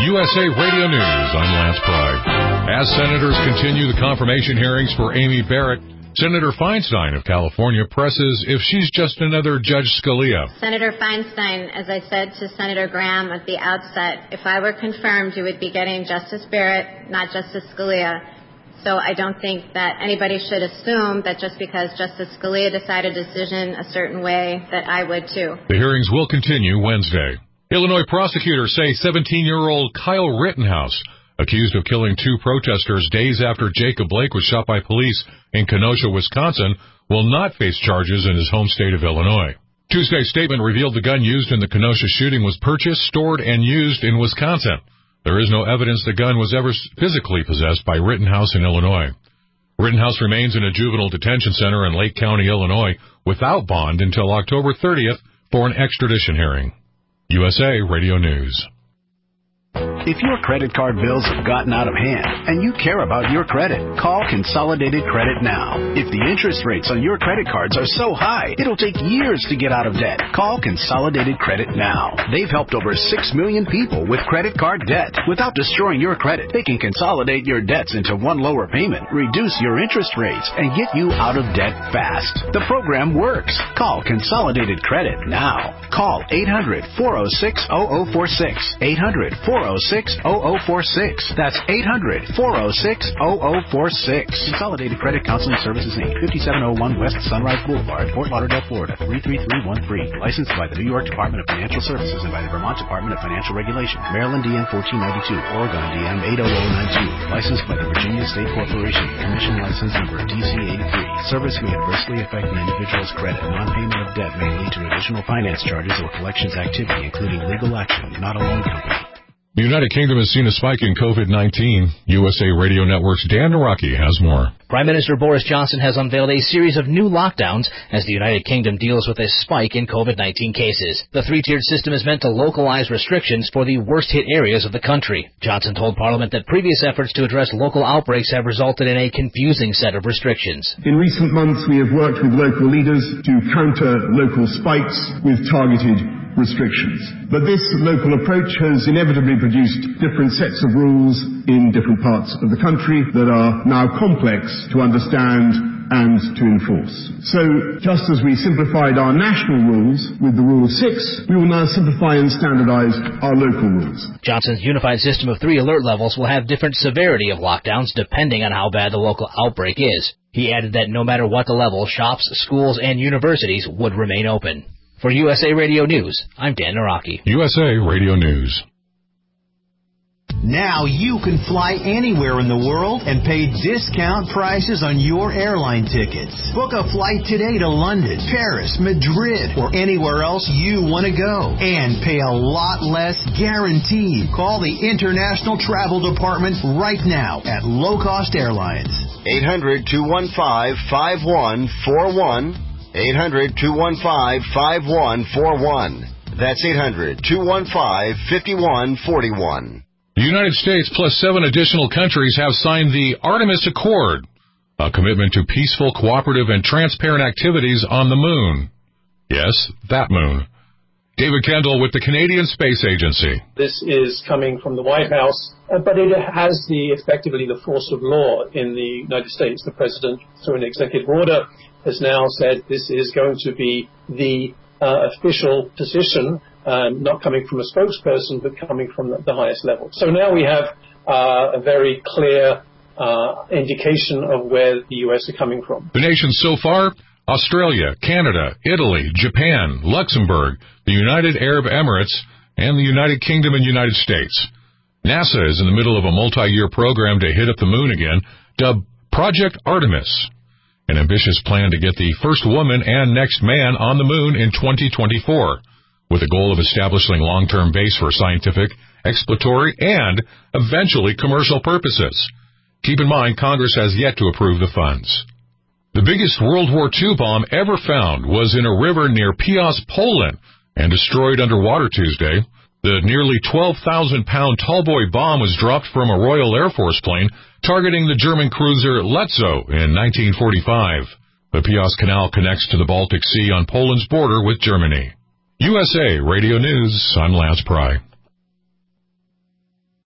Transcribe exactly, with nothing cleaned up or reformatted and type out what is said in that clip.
U S A Radio News, I'm Lance Pry. As senators continue the confirmation hearings for Amy Barrett, Senator Feinstein of California presses if she's just another Judge Scalia. Senator Feinstein, as I said to Senator Graham at the outset, if I were confirmed, you would be getting Justice Barrett, not Justice Scalia. So I don't think that anybody should assume that just because Justice Scalia decided a decision a certain way, that I would too. The hearings will continue Wednesday. Illinois prosecutors say seventeen-year-old Kyle Rittenhouse, accused of killing two protesters days after Jacob Blake was shot by police in Kenosha, Wisconsin, will not face charges in his home state of Illinois. Tuesday's statement revealed the gun used in the Kenosha shooting was purchased, stored, and used in Wisconsin. There is no evidence the gun was ever physically possessed by Rittenhouse in Illinois. Rittenhouse remains in a juvenile detention center in Lake County, Illinois, without bond until October thirtieth for an extradition hearing. U S A Radio News. If your credit card bills have gotten out of hand and you care about your credit, call Consolidated Credit now. If the interest rates on your credit cards are so high, it'll take years to get out of debt. Call Consolidated Credit now. They've helped over six million people with credit card debt. Without destroying your credit, they can consolidate your debts into one lower payment, reduce your interest rates, and get you out of debt fast. The program works. Call Consolidated Credit now. Call eight hundred, four oh six, oh oh four six. eight hundred, four oh six, oh oh four six. That's eight hundred, four oh six, oh oh four six. Consolidated Credit Counseling Services, Incorporated, fifty-seven oh one West Sunrise Boulevard, Fort Lauderdale, Florida, three three three one three. Licensed by the New York Department of Financial Services and by the Vermont Department of Financial Regulation. Maryland D M fourteen ninety-two, Oregon D M eight oh oh nine two. Licensed by the Virginia State Corporation. Commission license number D C eighty-three. Service may adversely affect an individual's credit. Non-payment of debt may lead to additional finance charges or collections activity, including legal action, not a loan company. The United Kingdom has seen a spike in COVID nineteen. U S A Radio Network's Dan Naraki has more. Prime Minister Boris Johnson has unveiled a series of new lockdowns as the United Kingdom deals with a spike in COVID nineteen cases. The three-tiered system is meant to localize restrictions for the worst-hit areas of the country. Johnson told Parliament that previous efforts to address local outbreaks have resulted in a confusing set of restrictions. In recent months, we have worked with local leaders to counter local spikes with targeted restrictions. But this local approach has inevitably produced different sets of rules in different parts of the country that are now complex to understand and to enforce. So, just as we simplified our national rules with the Rule of Six, we will now simplify and standardize our local rules. Johnson's unified system of three alert levels will have different severity of lockdowns depending on how bad the local outbreak is. He added that no matter what the level, shops, schools, and universities would remain open. For U S A Radio News, I'm Dan Naraki. U S A Radio News. Now you can fly anywhere in the world and pay discount prices on your airline tickets. Book a flight today to London, Paris, Madrid, or anywhere else you want to go. And pay a lot less guaranteed. Call the International Travel Department right now at Low Cost Airlines. eight hundred, two one five, five one four one. eight hundred, two one five, five one four one. That's eight hundred, two one five, five one four one. The United States plus seven additional countries have signed the Artemis Accord, a commitment to peaceful, cooperative, and transparent activities on the moon. Yes, that moon. David Kendall with the Canadian Space Agency. This is coming from the White House, but it has the effectively the force of law in the United States. The President, through an executive order, has now said this is going to be the uh, official position, um, not coming from a spokesperson, but coming from the, the highest level. So now we have uh, a very clear uh, indication of where the U S are coming from. The nations so far: Australia, Canada, Italy, Japan, Luxembourg, the United Arab Emirates, and the United Kingdom and United States. NASA is in the middle of a multi-year program to hit up the moon again, dubbed Project Artemis, an ambitious plan to get the first woman and next man on the moon in twenty twenty-four, with a goal of establishing a long-term base for scientific, exploratory, and eventually commercial purposes. Keep in mind, Congress has yet to approve the funds. The biggest World War Two bomb ever found was in a river near Piast, Poland, and destroyed underwater Tuesday. The nearly twelve thousand pound tallboy bomb was dropped from a Royal Air Force plane targeting the German cruiser Lotso in nineteen forty-five. The Piast Canal connects to the Baltic Sea on Poland's border with Germany. U S A Radio News, I'm Lance Pry.